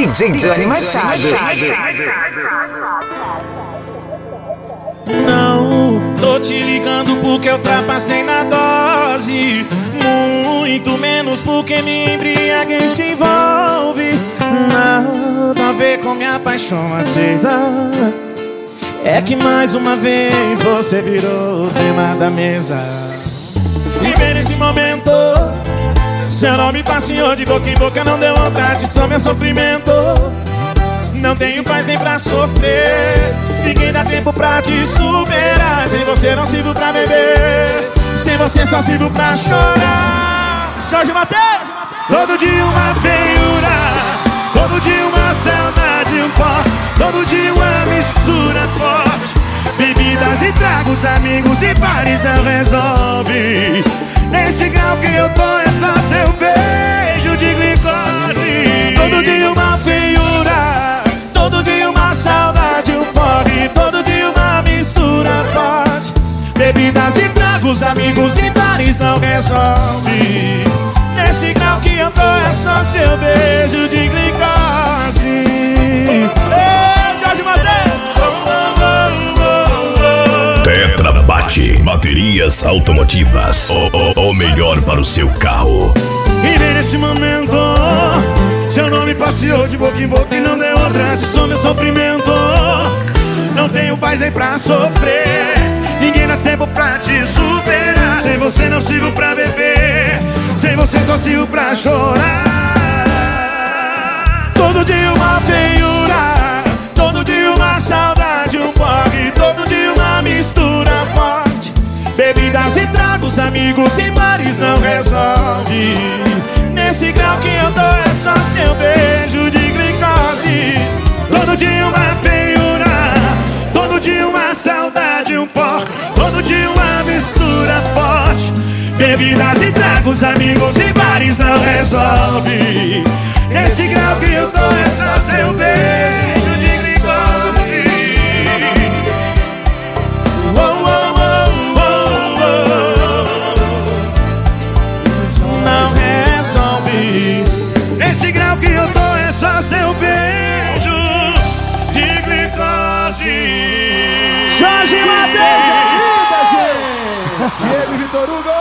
DJ Johnny Machado. Não, tô te ligando porque eu ultrapassei na dose. Muito menos porque me embriaguei se envolve. Nada a ver com minha paixão acesa. É que mais uma vez você virou o tema da mesa. Viver nesse momento, seu nome passeou de boca em boca, não deu vontade, só meu sofrimento. Não tenho paz nem pra sofrer, ninguém dá tempo pra te superar. Sem você não sirvo pra beber, sem você só sirvo pra chorar. Jorge Mateus! Todo dia uma feiura, todo dia uma saudade, um pó, todo dia uma mistura forte. Bebidas e tragos, amigos e bares não resolve. Nesse grau que eu tô é só seu beijo de glicose. Todo dia uma feiura, todo dia uma saudade, um porre, todo dia uma mistura forte. Bebidas e tragos, amigos e bares não resolve. Nesse grau que eu tô é só seu beijo de glicose. Ei, Jorge Mateus! Tetra Bate, baterias automotivas, o melhor para o seu carro. E nesse momento, seu nome passeou de boca em boca e não deu outra, atiçou meu sofrimento. Não tenho paz nem pra sofrer, ninguém dá tempo pra te superar. Sem você não sirvo pra beber, sem você só sirvo pra chorar. Todo dia uma feiura, todo dia uma saudade, um porre, todo dia uma mistura forte. Bebidas e tragos, amigos e bares não resolve. Nesse grau que eu tô é só seu beijo de glicose. Todo dia uma feiura, todo dia uma saudade, um pó, todo dia uma mistura forte. Bebidas e tragos, amigos e bares não resolve. Nesse grau que eu tô é só seu beijo de glicose. Oh, oh, oh, oh, oh. Não resolve. Nesse grau que eu tô é só seu beijo de glicose. Jorge Mateus! Diego e Vitor Hugo!